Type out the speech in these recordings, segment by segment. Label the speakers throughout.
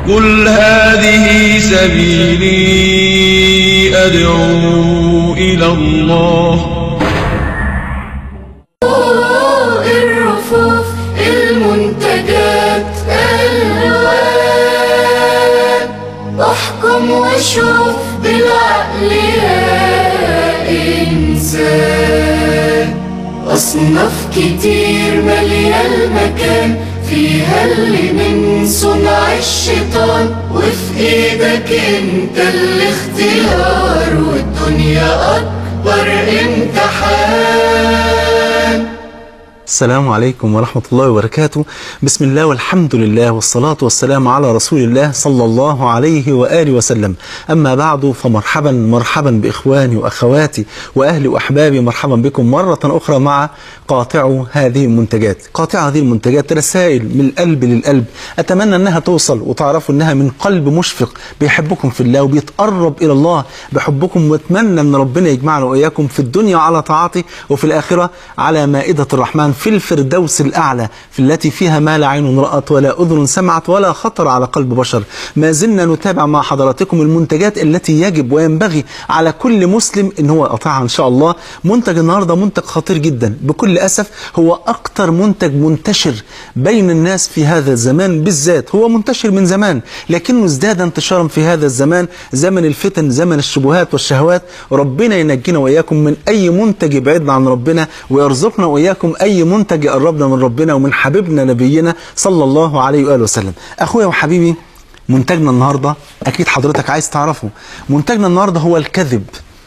Speaker 1: قل هذه سبيلي أدعو إلى الله.
Speaker 2: الرفوف المنتجات ألوان، احكم وشوف بالعقل يا إنسان. أصناف كتير مالية المكان، فيها اللي من صنع الشيطان، وفي ايدك انت الاختيار، والدنيا اكبر امتحان.
Speaker 3: السلام عليكم ورحمة الله وبركاته. بسم الله والحمد لله والصلاة والسلام على رسول الله صلى الله عليه وآله وسلم. أما بعد فمرحبا مرحبا بإخواني وأخواتي وأهلي وأحبابي، مرحبا بكم مرة أخرى مع قاطع هذه المنتجات. قاطع هذه المنتجات رسائل من القلب للقلب، أتمنى أنها توصل وتعرفوا أنها من قلب مشفق بيحبكم في الله وبيتقرب إلى الله بحبكم، وأتمنى أن ربنا يجمعنا وإياكم في الدنيا على طاعته، وفي الآخرة على مائدة الرحمن في الفردوس الأعلى، في التي فيها ما لا عين رأت ولا أذن سمعت ولا خطر على قلب بشر. ما زلنا نتابع مع حضراتكم المنتجات التي يجب وينبغي على كل مسلم إن هو يقطعها إن شاء الله. منتج النهاردة منتج خطير جدا، بكل أسف هو أكتر منتج منتشر بين الناس في هذا الزمان بالذات. هو منتشر من زمان لكنه ازداد انتشارا في هذا الزمان، زمن الفتن، زمن الشبهات والشهوات. ربنا ينجينا وإياكم من أي منتج يبعدنا عن ربنا، ويرزقنا وإياكم أي منتج يقربنا من ربنا ومن حبيبنا نبينا صلى الله عليه وآله وسلم. أخويا وحبيبي، منتجنا النهاردة أكيد حضرتك عايز تعرفه. منتجنا النهاردة هو الكذب،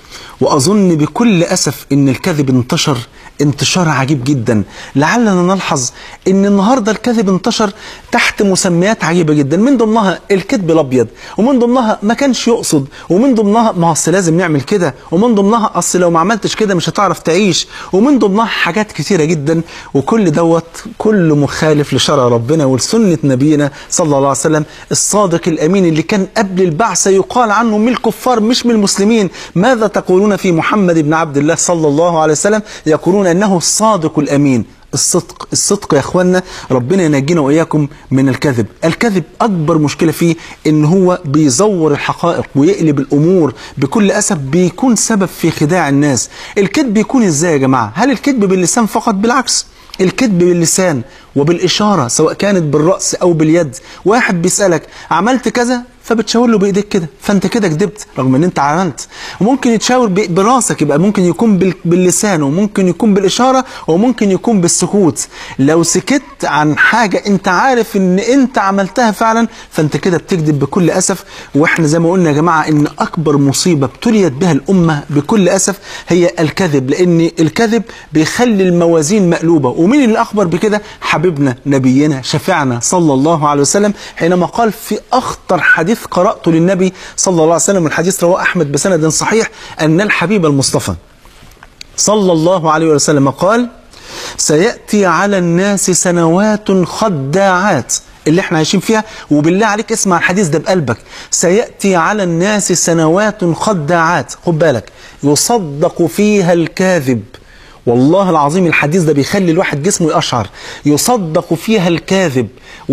Speaker 3: وأظن بكل أسف إن الكذب انتشر انتشار عجيب جدا. لعلنا نلحظ إن النهاردة الكذب انتشر تحت مسميات عجيبة جدا، من ضمنها الكذب الأبيض، ومن ضمنها ما كانش يقصد، ومن ضمنها ما أصل لازم نعمل كده، ومن ضمنها أصل لو ما عملتش كده مش هتعرف تعيش، ومن ضمنها حاجات كتيرة جدا. وكل دوت كله مخالف لشرع ربنا ولسنة نبينا صلى الله عليه وسلم الصادق الأمين، اللي كان قبل البعثة يقال عنه من الكفار مش من المسلمين. ماذا تقولون في محمد بن عبد الله صلى الله عليه وسلم؟ يقولون أنه الصادق الأمين. الصدق يا اخوانا، ربنا ينجينا واياكم من الكذب. الكذب اكبر مشكله فيه ان هو بيزور الحقائق ويقلب الامور، بكل اسف بيكون سبب في خداع الناس. الكذب بيكون ازاي يا جماعه؟ هل الكذب باللسان فقط؟ بالعكس، الكذب باللسان وبالاشاره، سواء كانت بالراس او باليد. واحد بيسالك عملت كذا، فبتشاور له بايديك كده، فانت كده كذبت رغم ان انت عملت. وممكن يتشاور براسك، يبقى ممكن يكون باللسان، وممكن يكون بالاشاره، وممكن يكون بالسكوت. لو سكت عن حاجه انت عارف ان انت عملتها فعلا، فانت كده بتكذب بكل اسف. واحنا زي ما قلنا يا جماعه ان اكبر مصيبه ابتليت بها الامه بكل اسف هي الكذب، لان الكذب بيخلي الموازين مقلوبه. ومين اللي اخبر بكده؟ حبيبنا نبينا شفيعنا صلى الله عليه وسلم، حينما قال في اخطر حديث قرأته للنبي صلى الله عليه وسلم، الحديث رواه أحمد بسند صحيح، أن الحبيب المصطفى صلى الله عليه وسلم قال: سيأتي على الناس سنوات خداعات، اللي احنا عايشين فيها. وبالله عليك اسمع الحديث ده بقلبك. سيأتي على الناس سنوات خداعات، خد بالك، يصدق فيها الكاذب. والله العظيم الحديث ده بيخلي الواحد جسمه يقشعر. يصدق فيها الكاذب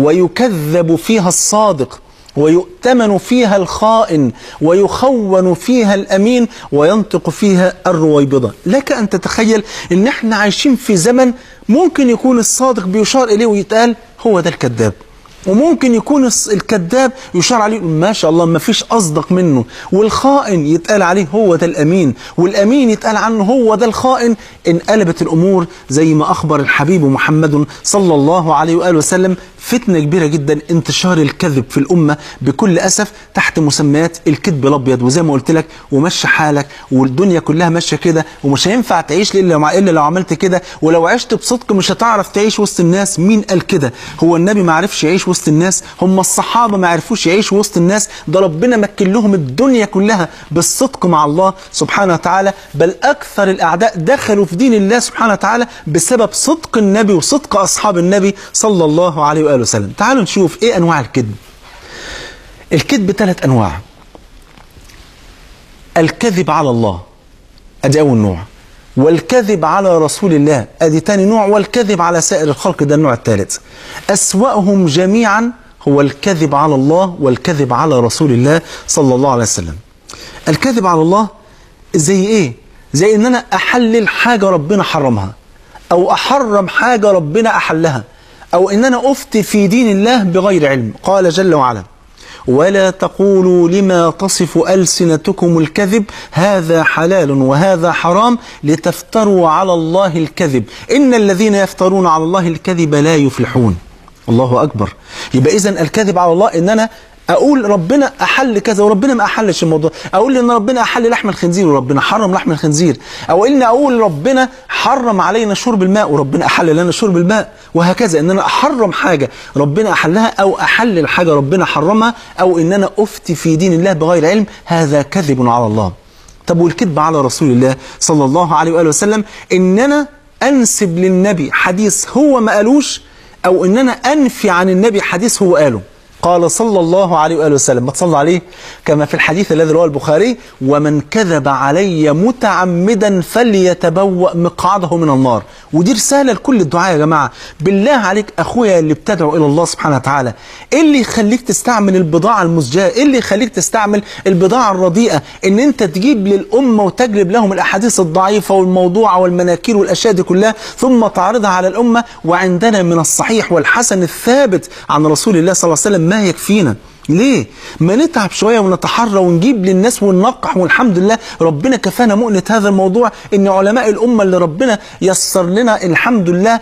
Speaker 3: ويكذب فيها الصادق، ويؤتمن فيها الخائن، ويخون فيها الأمين، وينطق فيها الرويبضة. لك أن تتخيل أن احنا عايشين في زمن ممكن يكون الصادق بيشار إليه ويتقال هو ده الكذاب، وممكن يكون الكذاب يشار عليه ما شاء الله ما فيش أصدق منه، والخائن يتقال عليه هو ده الأمين، والأمين يتقال عنه هو ده الخائن. انقلبت الأمور زي ما أخبر الحبيب محمد صلى الله عليه وآله وسلم. فتنة كبيرة جدا، انتشار الكذب في الأمة بكل أسف تحت مسميات الكذب الأبيض. وزي ما قلت لك، ومشي حالك والدنيا كلها ماشية كده، ومش هينفع تعيش إلا لو عملت كده، ولو عشت بصدق مش هتعرف تعيش وسط الناس. مين قال كده؟ هو النبي ما عرفش يعيش وسط الناس؟ هم الصحابة ما عرفوش يعيشوا وسط الناس؟ ده ربنا مكن لهم الدنيا كلها بالصدق مع الله سبحانه وتعالى. بل أكثر الأعداء دخلوا في دين الله سبحانه وتعالى بسبب صدق النبي وصدق أصحاب النبي صلى الله عليه وآله وسلم. تعالوا نشوف إيه أنواع الكذب. الكذب 3 أنواع. الكذب على الله، أدي أول نوع، والكذب على رسول الله أدي تاني نوع، والكذب على سائر الخلق ده النوع الثالث. أسوأهم جميعا هو الكذب على الله والكذب على رسول الله صلى الله عليه وسلم. الكذب على الله زي ايه؟ زي ان انا احلل حاجة ربنا حرمها، او احرم حاجة ربنا احلها، او ان انا افتي في دين الله بغير علم. قال جل وعلا: ولا تقولوا لما تصف ألسنتكم الكذب هذا حلال وهذا حرام لتفتروا على الله الكذب إن الذين يفترون على الله الكذب لا يفلحون. الله أكبر. يبقى إذن الكذب على الله إن أنا أقول ربنا أحل كذا وربنا ما أحلش الموضوع، أقول إن ربنا أحل لحم الخنزير وربنا حرم لحم الخنزير، أو إن أقول ربنا حرم علينا شرب الماء وربنا أحل لنا شرب الماء، وهكذا. إن أنا أحرم حاجة ربنا أحلها أو أحلل حاجة ربنا حرمها، أو إن أنا أفتي في دين الله بغير علم، هذا كذب على الله. طب والكذب على رسول الله صلى الله عليه وآله وسلم إن أنا أنسب للنبي حديث هو ما قالوش، أو إن أنا أنفي عن النبي حديث هو قاله. قال صلى الله عليه وآله وسلم، ما تصلى عليه كما في الحديث الذي رواه البخاري: ومن كذب علي متعمدا فليتبوأ مقعده من النار. ودي رسالة لكل الدعاء يا جماعة. بالله عليك أخويا اللي بتدعو إلى الله سبحانه وتعالى، إيه اللي يخليك تستعمل البضاعة المزجاة؟ إيه اللي يخليك تستعمل البضاعة الرديئة؟ إن أنت تجيب للأمة وتجلب لهم الأحاديث الضعيفة والموضوعة والمناكير والأشياء دي كلها ثم تعرضها على الأمة، وعندنا من الصحيح والحسن الثابت عن رسول الله صلى الله عليه وسلم ما يكفينا. ليه؟ ما نتعب شوية ونتحرى ونجيب للناس وننقح، والحمد لله ربنا كفانا مؤنة هذا الموضوع، ان علماء الأمة اللي ربنا يسر لنا الحمد لله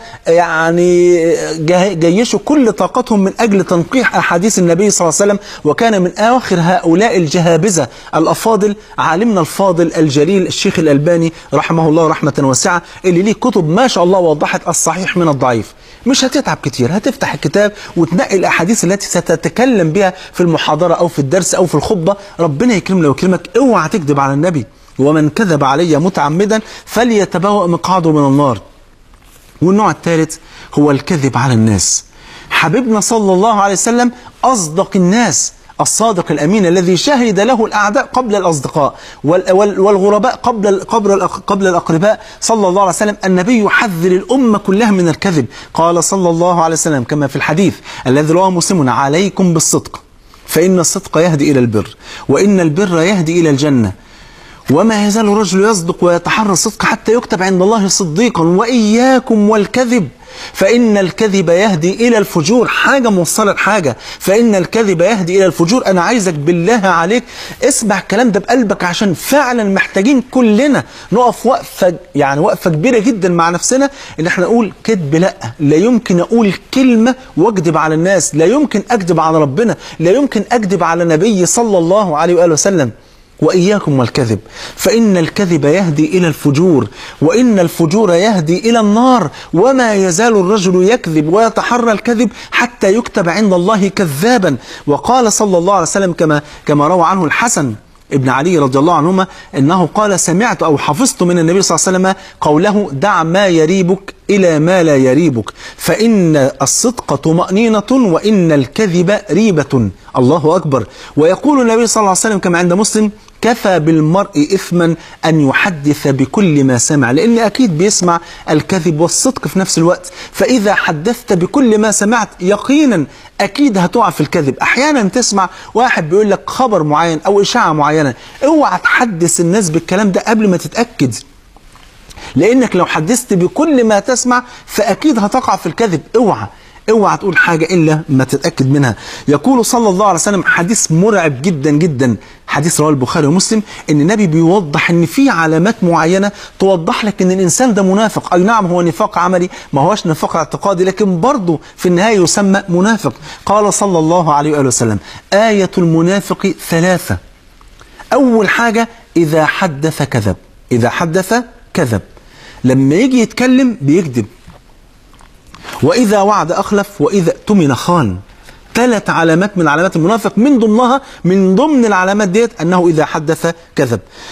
Speaker 3: يعني جيشوا كل طاقتهم من أجل تنقيح أحاديث النبي صلى الله عليه وسلم. وكان من آخر هؤلاء الجهابذة الأفاضل عالمنا الفاضل الجليل الشيخ الألباني رحمه الله رحمة واسعة، اللي ليه كتب ما شاء الله وضحت الصحيح من الضعيف. مش هتتعب كتير، هتفتح الكتاب وتنقي الأحاديث التي ستتكلم بها في المحاضرة أو في الدرس أو في الخطبة. ربنا يكرمنا ويكرمك. اوعى تكذب على النبي. ومن كذب علي متعمدا فليتبوأ مقعده من النار. والنوع الثالث هو الكذب على الناس. حبيبنا صلى الله عليه وسلم أصدق الناس، الصادق الأمين الذي شهد له الأعداء قبل الأصدقاء والغرباء قبل الأقرباء صلى الله عليه وسلم. النبي يحذر الأمة كلها من الكذب. قال صلى الله عليه وسلم كما في الحديث الذي رواه مسلم: عليكم بالصدق فإن الصدق يهدي إلى البر وإن البر يهدي إلى الجنة وما يزال الرجل يصدق ويتحرى الصدق حتى يكتب عند الله صديقا وإياكم والكذب فإن الكذب يهدي إلى الفجور. حاجة موصلة لحاجة، فإن الكذب يهدي إلى الفجور. أنا عايزك بالله عليك اسمع الكلام ده بقلبك، عشان فعلا محتاجين كلنا نقف وقفة، يعني وقفة كبيرة جدا مع نفسنا، إن احنا نقول كذب لا يمكن أقول كلمة واكذب على الناس، لا يمكن أكذب على ربنا، لا يمكن أكذب على النبي صلى الله عليه وآله وسلم. وإياكم والكذب فإن الكذب يهدي إلى الفجور وإن الفجور يهدي إلى النار وما يزال الرجل يكذب ويتحرى الكذب حتى يكتب عند الله كذابا. وقال صلى الله عليه وسلم كما روى عنه الحسن ابن علي رضي الله عنهما أنه قال: سمعت أو حفظت من النبي صلى الله عليه وسلم قوله: دع ما يريبك إلى ما لا يريبك فإن الصدق طمأنينة وإن الكذب ريبة. الله أكبر. ويقول النبي صلى الله عليه وسلم كما عند مسلم: كفى بالمرء إثما أن يحدث بكل ما سمع، لأن أكيد بيسمع الكذب والصدق في نفس الوقت، فإذا حدثت بكل ما سمعت يقينا أكيد هتقع في الكذب. أحيانا تسمع واحد بيقول لك خبر معين أو إشاعة معينة، اوعى تحدث الناس بالكلام ده قبل ما تتأكد، لأنك لو حدثت بكل ما تسمع فأكيد هتقع في الكذب. اوعى تقول حاجة إلا ما تتأكد منها. يقول صلى الله عليه وسلم حديث مرعب جدا جدا، حديث رواه البخاري ومسلم، ان النبي بيوضح ان في علامات معينة توضح لك ان الانسان ده منافق. اي نعم هو نفاق عملي، ما هوش نفاق اعتقادي، لكن برضه في النهاية يسمى منافق. قال صلى الله عليه وآله وسلم: آية المنافق ثلاثة. اول حاجة: إذا حدث كذب. إذا حدث كذب، لما يجي يتكلم بيكذب. وإذا وعد أخلف وإذا اؤتمن خان. 3 علامات من علامات المنافق، من ضمن العلامات ديت أنه إذا حدث كذب.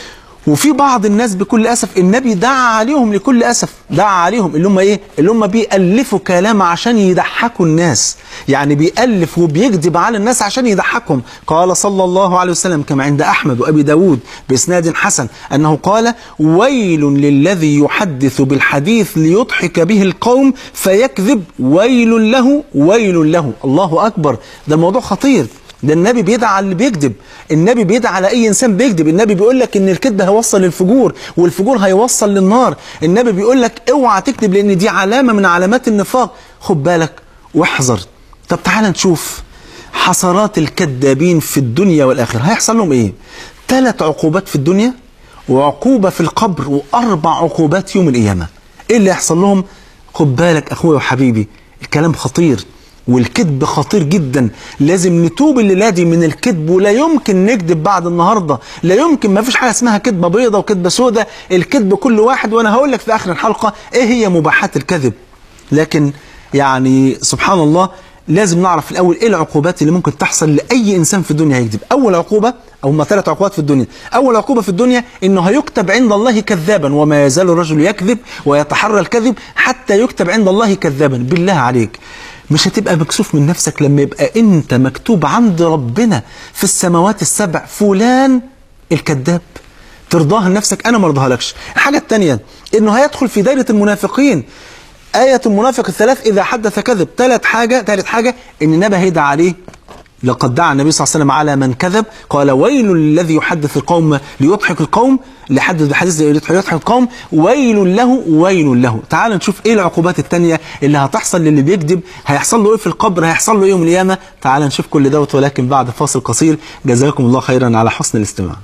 Speaker 3: وفي بعض الناس بكل أسف النبي دعا عليهم، لكل أسف دعا عليهم، اللي هم إيه؟ اللي هم بيألفوا كلام عشان يضحكوا الناس، يعني بيألف وبيكذب على الناس عشان يضحكهم. قال صلى الله عليه وسلم كما عند أحمد وأبي داود بإسناد حسن أنه قال: ويل للذي يحدث بالحديث ليضحك به القوم فيكذب، ويل له ويل له. الله أكبر، ده الموضوع خطير. ده النبي بيدعى على اللي بيكذب، النبي بيدعى على اي انسان بيكذب. النبي بيقول لك ان الكذب هيوصل للفجور، والفجور هيوصل للنار. النبي بيقول لك اوعى تكذب لان دي علامه من علامات النفاق، خد بالك واحذر. طب تعال نشوف حسرات الكذابين في الدنيا والاخره، هيحصل لهم ايه؟ 3 عقوبات في الدنيا، وعقوبه في القبر، و4 عقوبات يوم القيامه. ايه اللي هيحصل لهم؟ خد بالك اخويا وحبيبي، الكلام خطير والكذب خطير جدا. لازم نتوب الليله دي من الكذب، ولا يمكن نكذب بعد النهارده، لا يمكن. ما فيش حاجه اسمها كذبه بيضه وكذبه سوداء، الكذب كل واحد. وانا هقول لك في اخر الحلقه ايه هي مباحات الكذب. لكن يعني سبحان الله لازم نعرف الاول ايه العقوبات اللي ممكن تحصل لاي انسان في الدنيا هيكذب. اول عقوبه، او هم 3 عقوبات في الدنيا. اول عقوبه في الدنيا انه هيكتب عند الله كذابا، وما يزال الرجل يكذب ويتحرى الكذب حتى يكتب عند الله كذابا. بالله عليك مش هتبقى مكسوف من نفسك لما يبقى انت مكتوب عند ربنا في السماوات السبع فلان الكذاب؟ ترضاها لنفسك؟ انا ما ارضاهالكش. الحاجه الثانيه انه هيدخل في دايره المنافقين. آية المنافق الثلاث إذا حدث كذب. ثالث حاجة إن النبي هيدعى عليه. لقد دعا النبي صلى الله عليه وسلم على من كذب، قال: ويل للذي يحدث القوم ليضحك القوم، ليحدث بحديث ليضحك القوم، ويل له ويل له. تعال نشوف ايه العقوبات الثانيه اللي هتحصل للي بيكذب. هيحصل له ايه في القبر، هيحصل له ايه يوم القيامه. تعال نشوف كل دوت، ولكن بعد فاصل قصير. جزاكم الله خيرا على حسن الاستماع.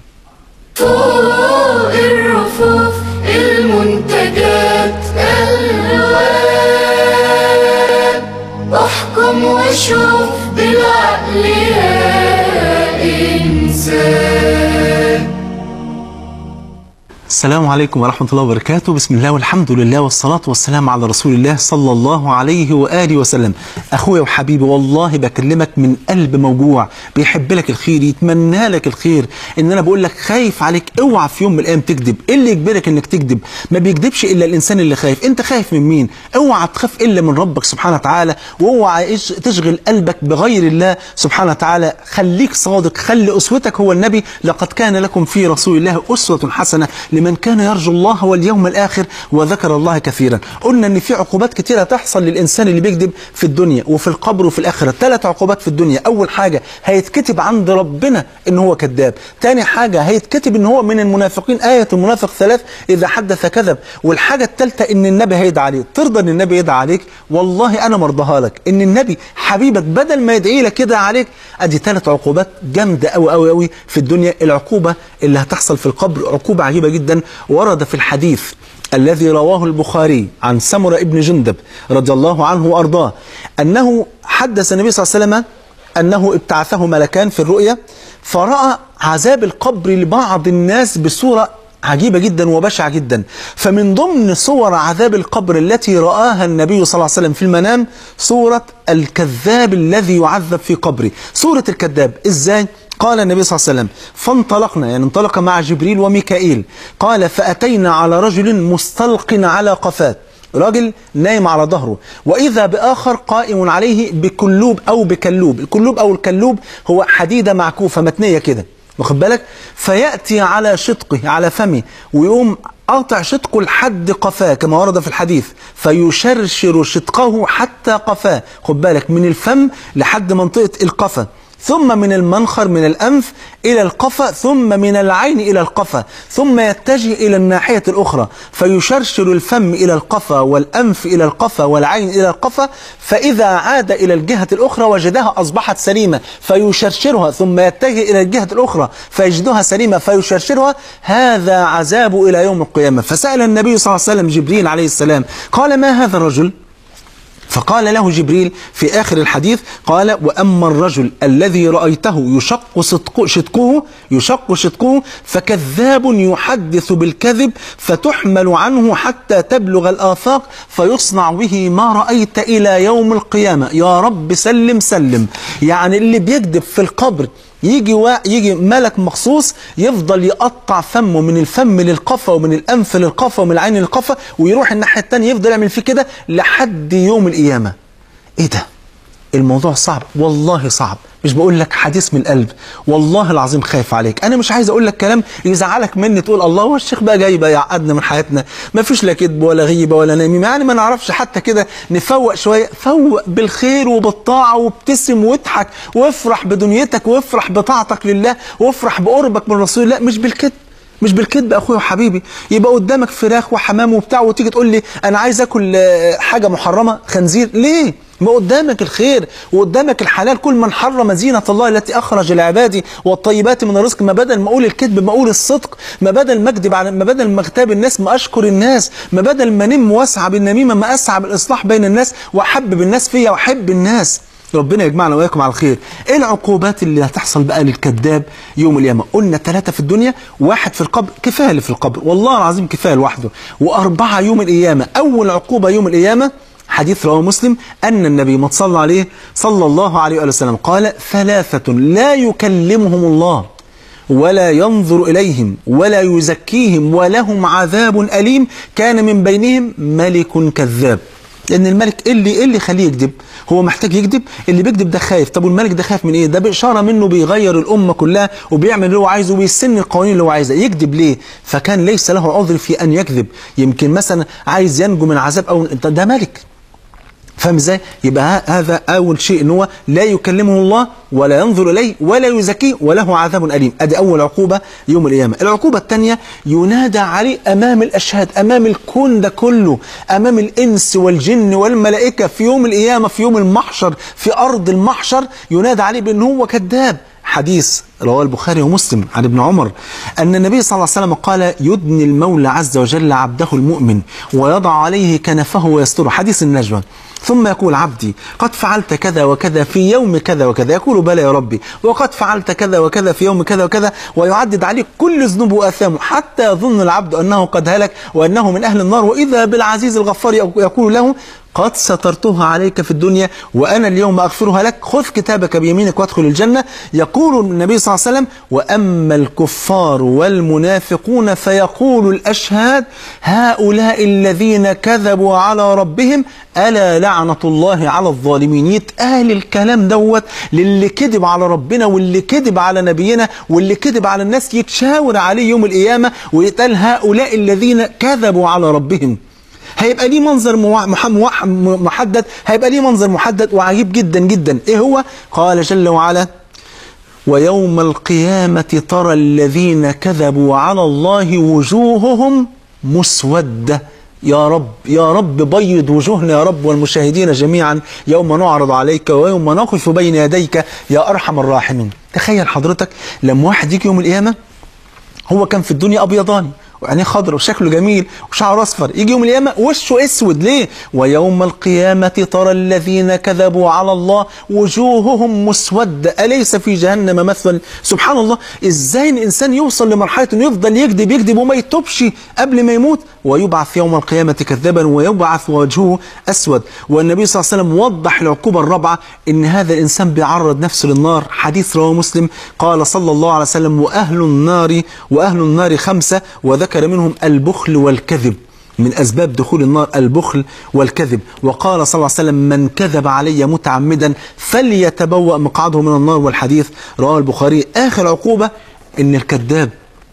Speaker 2: فوق الرفوف المنتجات الوان، احكم واشوف بالعقل يا إنسان.
Speaker 3: السلام عليكم ورحمة الله وبركاته. بسم الله والحمد لله والصلاة والسلام على رسول الله صلى الله عليه وآله وسلم. أخويا وحبيبي والله بكلمك من قلب موجوع، بيحب لك الخير، يتمنى لك الخير. إن أنا بقول لك خايف عليك، اوعى في يوم من الأيام تكذب. إيه اللي يجبرك إنك تكذب؟ ما بيكذبش إلا الإنسان اللي خايف. أنت خايف من مين؟ اوعى تخاف إلا من ربك سبحانه وتعالى، واوعى تشغل قلبك بغير الله سبحانه وتعالى. خليك صادق، خلي أسوتك هو النبي. لقد كان لكم في رسول الله أسوة حسنة لمن كان يرجو الله واليوم الآخر وذكر الله كثيرا. قلنا ان في عقوبات كثيرة تحصل للإنسان اللي بيكذب في الدنيا وفي القبر وفي الآخرة. 3 عقوبات في الدنيا. أول حاجة هيتكتب عند ربنا ان هو كذاب. ثاني حاجة هيتكتب ان هو من المنافقين. آية المنافق 3 إذا حدث كذب. والحاجة الثالثة ان النبي هيدعى عليه. ترضى ان النبي يدعى عليك؟ والله أنا مرضاها لك. ان النبي حبيبك بدل ما يدعي لك يدعى عليك. ادي 3 عقوبات جامدة قوي قوي قوي في الدنيا. العقوبة اللي هتحصل في القبر عقوبة عجيبة جدا. ورد في الحديث الذي رواه البخاري عن سمرة ابن جندب رضي الله عنه وأرضاه أنه حدث النبي صلى الله عليه وسلم أنه ابتعثه ملكان في الرؤيا، فرأى عذاب القبر لبعض الناس بصورة عجيبة جدا وبشعة جدا. فمن ضمن صور عذاب القبر التي رآها النبي صلى الله عليه وسلم في المنام صورة الكذاب الذي يعذب في قبره. صورة الكذاب إزاي؟ قال النبي صلى الله عليه وسلم: فانطلقنا، يعني انطلق مع جبريل وميكائيل. قال: فأتينا على رجل مستلق على قفاه، راجل نايم على ظهره، وإذا بآخر قائم عليه بكلوب أو بكلوب. الكلوب أو الكلوب هو حديدة معكوفة متنية كده، واخد بالك؟ فيأتي على شدقه، على فمه، ويقوم قاطع شدقه لحد قفاه كما ورد في الحديث، فيشرشر شدقه حتى قفاه. خد بالك، من الفم لحد منطقة القفا، ثم من المنخر من الأنف إلى القفا، ثم من العين إلى القفا، ثم يتجه إلى الناحية الأخرى فيشرشر الفم إلى القفا والأنف إلى القفا والعين إلى القفا، فإذا عاد إلى الجهة الأخرى وجدها أصبحت سليمة فيشرشرها، ثم يتجه إلى الجهة الأخرى فيجدها سليمة فيشرشرها. هذا عذاب إلى يوم القيامة. فسأل النبي صلى الله عليه وسلم جبريل عليه السلام قال: ما هذا الرجل؟ فقال له جبريل في آخر الحديث، قال: وأما الرجل الذي رأيته يشق شدقه فكذاب يحدث بالكذب فتحمل عنه حتى تبلغ الآفاق فيصنع به ما رأيت إلى يوم القيامة. يا رب سلم سلم. يعني اللي بيكذب في القبر يجي ملك مخصوص يفضل يقطع فمه من الفم للقفا ومن الأنف للقفا ومن العين للقفا، ويروح الناحية التانية يفضل يعمل فيه كده لحد يوم القيامة. ايه ده؟ الموضوع صعب، والله صعب، مش بقول لك حديث من القلب، والله العظيم خايف عليك. انا مش عايز اقول لك كلام يزعلك مني تقول الله هو الشيخ بقى جاي بقى يعقدنا من حياتنا، ما فيش لا كذب ولا غيبه ولا نميمه، يعني ما نعرفش حتى كده نفوق شويه. فوق بالخير وبالطاعه وابتسم واضحك وافرح بدنيتك وافرح بطاعتك لله وافرح بقربك من رسول الله، مش بالكذب، مش بالكذب اخويا وحبيبي. يبقى قدامك فراخ وحمام وبتاع وتيجي تقول لي انا عايز اكل حاجه محرمه خنزير، ليه؟ ما قدامك الخير وقدامك الحلال. كل من حرم زينة الله التي أخرج لعباده والطيبات من الرزق، ما بدل ما أقول الكذب ما أقول الصدق، ما بدل ما أكذب، ما بدل ما أغتاب الناس ما أشكر الناس، ما بدل ما نم واسعى بالنميمة ما أسعى بالإصلاح بين الناس وأحبب الناس فيا وأحب الناس. ربنا يجمعنا وإياكم على الخير. إيه العقوبات اللي هتحصل بقى للكذاب يوم القيامة؟ قلنا 3 في الدنيا، 1 في القبر، كفاية اللي في القبر والله العظيم كفاية لوحده، و4 يوم القيامة. أول عقوبة يوم القيامة حديث رواه مسلم أن النبي ما صلى عليه صلى الله عليه وآله وسلم قال 3 لا يكلمهم الله ولا ينظر إليهم ولا يزكيهم ولهم عذاب أليم كان من بينهم ملك كذاب. لأن الملك إيه اللي يخليه يكذب؟ هو محتاج يكذب؟ اللي بيكذب ده خايف. طب والملك ده خايف من إيه؟ ده بإشارة منه بيغير الأمة كلها وبيعمل اللي هو عايزه وبيسن القوانين اللي هو عايزها. يكذب ليه؟ فكان ليس له عذر في أن يكذب. يمكن مثلا عايز ينجو من عذاب أو ده ملك. فاهم ازاي؟ يبقى هذا اول شيء، ان هو لا يكلمه الله ولا ينظر اليه ولا يزكيه وله عذاب اليم. ادي اول عقوبه يوم القيامه. العقوبه الثانيه ينادى عليه امام الاشهاد، امام الكون ده كله، امام الانس والجن والملائكه في يوم القيامه، في يوم المحشر، في ارض المحشر، ينادى عليه بان هو كذاب. حديث رواه البخاري ومسلم عن ابن عمر أن النبي صلى الله عليه وسلم قال يدني المولى عز وجل عبده المؤمن ويضع عليه كنفه ويستره، حديث النجوى، ثم يقول عبدي قد فعلت كذا وكذا في يوم كذا وكذا، يقول بلى يا ربي، وقد فعلت كذا وكذا في يوم كذا وكذا، ويعدد عليه كل ذنوبه وآثامه حتى يظن العبد أنه قد هلك وأنه من أهل النار، وإذا بالعزيز الغفار يقول له قد سترتها عليك في الدنيا وأنا اليوم أغفرها لك، خذ كتابك بيمينك وادخل الجنة. يقول النبي صلى الله عليه وسلم وأما الكفار والمنافقون فيقول الأشهاد هؤلاء الذين كذبوا على ربهم ألا لعنة الله على الظالمين. يتقال الكلام دوت للي كذب على ربنا واللي كذب على نبينا واللي كذب على الناس، يتشاور عليه يوم القيامة ويتقال هؤلاء الذين كذبوا على ربهم. هيبقى ليه منظر محدد، هيبقى ليه منظر محدد وعجيب جدا جدا. ايه هو؟ قال جل وعلا ويوم القيامة ترى الذين كذبوا على الله وجوههم مسودة. يا رب يا رب بيض وجوهنا يا رب والمشاهدين جميعا يوم نعرض عليك ويوم نقف بين يديك يا أرحم الراحمين. تخيل حضرتك لما واحد يجي يوم القيامة هو كان في الدنيا أبيضاني وعينيه خضر وشكله جميل وشعره اصفر، يجي يوم القيامه وشه اسود. ليه؟ ويوم القيامه ترى الذين كذبوا على الله وجوههم مسوده اليس في جهنم مثوى. سبحان الله، ازاي الانسان يوصل لمرحله انه يفضل يكذب وما يتوبش قبل ما يموت ويبعث يوم القيامه كذابا ويبعث وجهه اسود. والنبي صلى الله عليه وسلم وضح العقوبه الرابعه ان هذا الانسان بيعرض نفسه للنار. حديث رواه مسلم قال صلى الله عليه وسلم واهل النار 5 وذكر منهم البخل والكذب. من أسباب دخول النار البخل والكذب. وقال صلى الله عليه وسلم من كذب علي متعمدا فليتبوأ مقعده من النار، والحديث رواه البخاري. آخر عقوبة إن الكذاب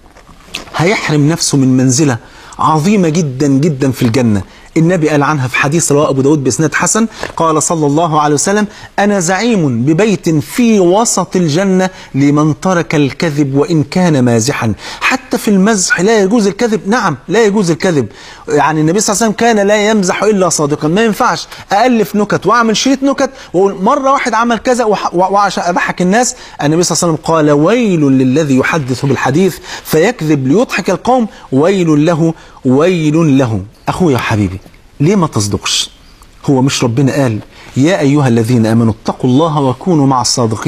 Speaker 3: هيحرم نفسه من منزلة عظيمة جدا جدا في الجنة. النبي قال عنها في حديث رواه أبو داود بإسناد حسن قال صلى الله عليه وسلم أنا زعيم ببيت في وسط الجنة لمن ترك الكذب وإن كان مازحا. حتى في المزح لا يجوز الكذب. نعم لا يجوز الكذب. يعني النبي صلى الله عليه وسلم كان لا يمزح إلا صادقا. ما ينفعش أألف نكت وأعمل شريط نكت وأقول مرة واحد عمل كذا وعشان أضحك الناس. النبي صلى الله عليه وسلم قال ويل للذي يحدث بالحديث فيكذب ليضحك القوم ويل له ويل له. أخويا حبيبي ليه ما تصدقش؟ هو مش ربنا قال يا أيها الذين آمنوا اتقوا الله وكونوا مع الصادقين؟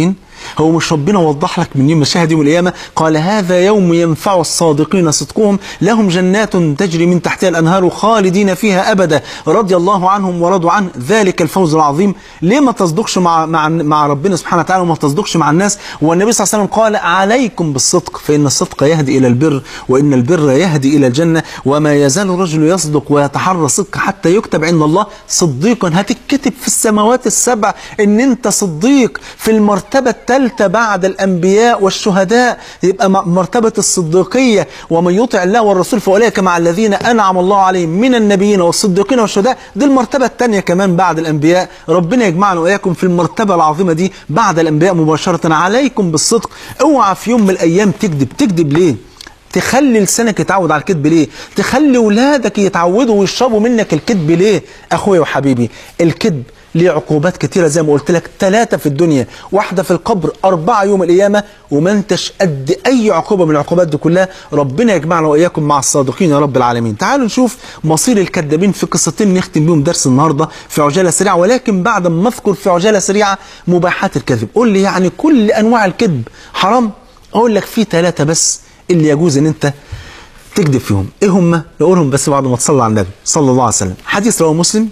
Speaker 3: هو مش ربنا وضح لك من مشاهد يوم القيامة؟ قال هذا يوم ينفع الصادقين صدقهم لهم جنات تجري من تحتها الأنهار خالدين فيها أبدا رضي الله عنهم ورضوا عنه ذلك الفوز العظيم. ليه ما تصدقش مع ربنا سبحانه وتعالى وما تصدقش مع الناس؟ والنبي صلى الله عليه وسلم قال عليكم بالصدق فإن الصدق يهدي إلى البر وإن البر يهدي إلى الجنة وما يزال الرجل يصدق ويتحرى الصدق حتى يكتب عند الله صديقا. هتكتب في السماوات السبع إن أنت صديق في المرتبة الثالثة بعد الأنبياء والشهداء، يبقى مرتبة الصديقية. ومن يطع الله والرسول فأولئك مع الذين أنعم الله عليهم من النبيين والصديقين والشهداء. دي المرتبة الثانية كمان بعد الأنبياء. ربنا يجمعنا وإياكم في المرتبة العظيمة دي بعد الأنبياء مباشرة. عليكم بالصدق. اوعى في يوم من الأيام تكذب. تكذب ليه؟ تخلي لسانك يتعود على الكذب ليه؟ تخلي ولادك يتعودوا ويشربوا منك الكذب ليه؟ أخويا وحبيبي، الكذب ليه عقوبات كتيرة زي ما قلت لك، 3 في الدنيا، 1 في القبر، 4 يوم القيامة، وما انتش قد أي عقوبة من العقوبات دي كلها. ربنا يجمعنا وإياكم مع الصادقين يا رب العالمين. تعالوا نشوف مصير الكذابين في قصتين نختم بيهم درس النهاردة في عجالة سريعة، ولكن بعد ما أذكر في عجالة سريعة مباحات الكذب. قول لي يعني كل أنواع الكذب حرام؟ أقول لك في 3 بس اللي يجوز ان انت تكذب فيهم. ايه هم؟ نقولهم بس بعد ما تصلي على النبي صلى الله عليه وسلم. حديث رواه مسلم.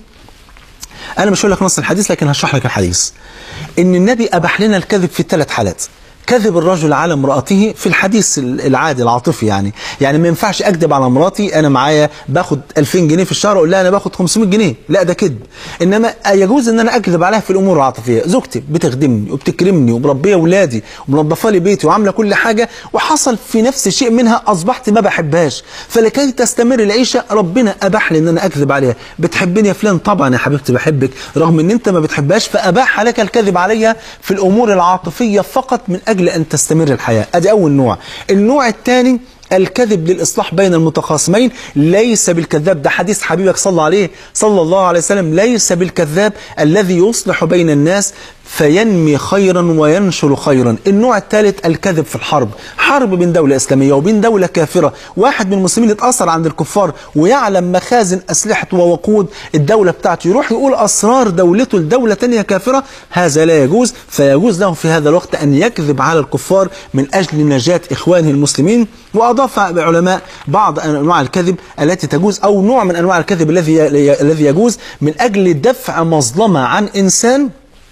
Speaker 3: انا مش هقول لك نص الحديث لكن هشرح لك الحديث. ان النبي اباح لنا الكذب في 3 حالات. كذب الرجل على امرأته في الحديث العادي العاطفي، يعني ما ينفعش اكذب على مراتي انا معايا باخد 2000 جنيه في الشهر اقول لها انا باخد 500 جنيه، لا ده كذب. انما يجوز ان انا اكذب عليها في الامور العاطفيه. زوجتي بتخدمني وبتكرمني ومربيه اولادي ومنظفه لي بيتي وعامله كل حاجه، وحصل في نفس شيء منها اصبحت ما بحبهاش، فلكي تستمر العيشه ربنا اباح لي ان انا اكذب عليها. بتحبني يا فلان؟ طبعا يا حبيبتي بحبك، رغم ان انت ما بتحبهاش، فاباح لك الكذب عليها في الامور العاطفيه فقط من اجل أن تستمر الحياة. أدي أول نوع. النوع الثاني الكذب للإصلاح بين المتخاصمين. ليس بالكذاب، ده حديث حبيبك صلى الله عليه وسلم، ليس بالكذاب الذي يصلح بين الناس فينمي خيرا وينشر خيرا. النوع الثالث الكذب في الحرب، حرب بين دولة إسلامية وبين دولة كافرة، واحد من المسلمين اتأثر عند الكفار ويعلم مخازن أسلحة ووقود الدولة بتاعته، يروح يقول أسرار دولته لدولة تانية كافرة، هذا لا يجوز. فيجوز له في هذا الوقت أن يكذب على الكفار من أجل نجاة إخوانه المسلمين. وأضاف العلماء بعض أنواع الكذب التي تجوز، أو نوع من أنواع الكذب الذي يجوز من أجل دفع مظلمة عن إنسان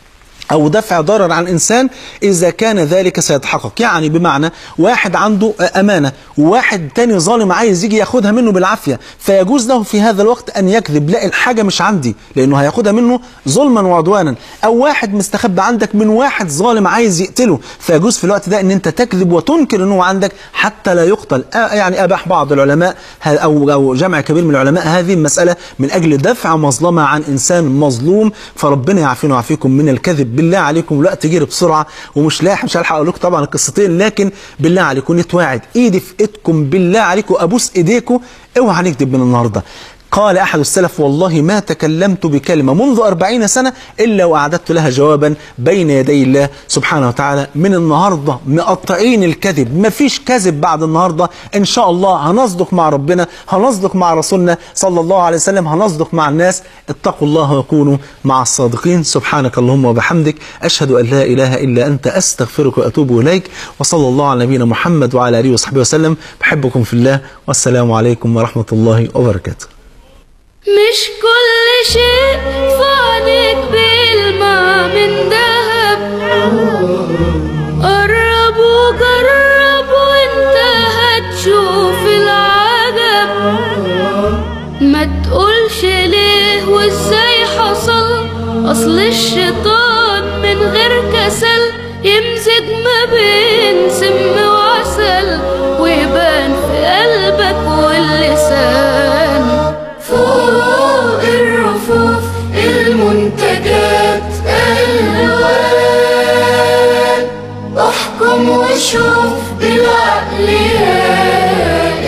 Speaker 3: أو دفع ضرر عن إنسان إذا كان ذلك سيتحقق. يعني بمعنى واحد عنده أمانة وواحد تاني ظالم عايز يجي ياخدها منه بالعافية، فيجوز له في هذا الوقت أن يكذب، لا الحاجة مش عندي، لأنه هياخدها منه ظلما وعدوانا. أو واحد مستخبى عندك من واحد ظالم عايز يقتله، فيجوز في الوقت ده أن أنت تكذب وتنكر أنه عندك حتى لا يقتل. يعني أباح بعض العلماء أو جمع كبير من العلماء هذه المسألة من أجل دفع مظلمة عن إنسان مظلوم. فربنا يعافينا ويعافيكم من الكذب. بالله عليكم الوقت يجري بسرعة ومش هلحق اقول لكم طبعا القصتين، لكن بالله عليكم نتواعد، ايدي في ايدكم، بالله عليكم ابوس ايديكم، اوعى نكذب من النهارده. قال أحد السلف والله ما تكلمت بكلمة منذ 40 سنة إلا وأعددت لها جوابا بين يدي الله سبحانه وتعالى. من النهاردة مقطعين الكذب، ما فيش كذب بعد النهاردة إن شاء الله. هنصدق مع ربنا، هنصدق مع رسولنا صلى الله عليه وسلم، هنصدق مع الناس. اتقوا الله وكونوا مع الصادقين. سبحانك اللهم وبحمدك، أشهد أن لا إله إلا أنت، أستغفرك وأتوب إليك. وصلى الله على نبينا محمد وعلى آله وصحبه وسلم. بحبكم في الله، والسلام عليكم ورحمة الله وبركاته.
Speaker 2: مش كل شيء فانك بيلمع من دهب، قرب وجرب وانت هتشوف العجب. ما تقولش ليه وازاي حصل، اصل الشيطان من غير كسل يمزج ما بين سم وعسل ويبان في قلبك واللسان. فوق الرفوف المنتجات ألوان، احكم وشوف بالعقل يا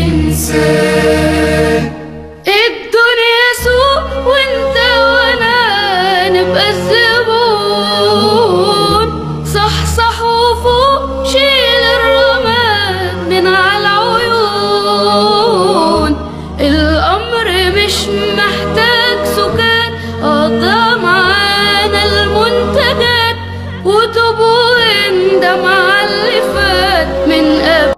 Speaker 2: إنسان. الدنيا سوق وانت وانا نبقى الزبون، صح وفوق شيء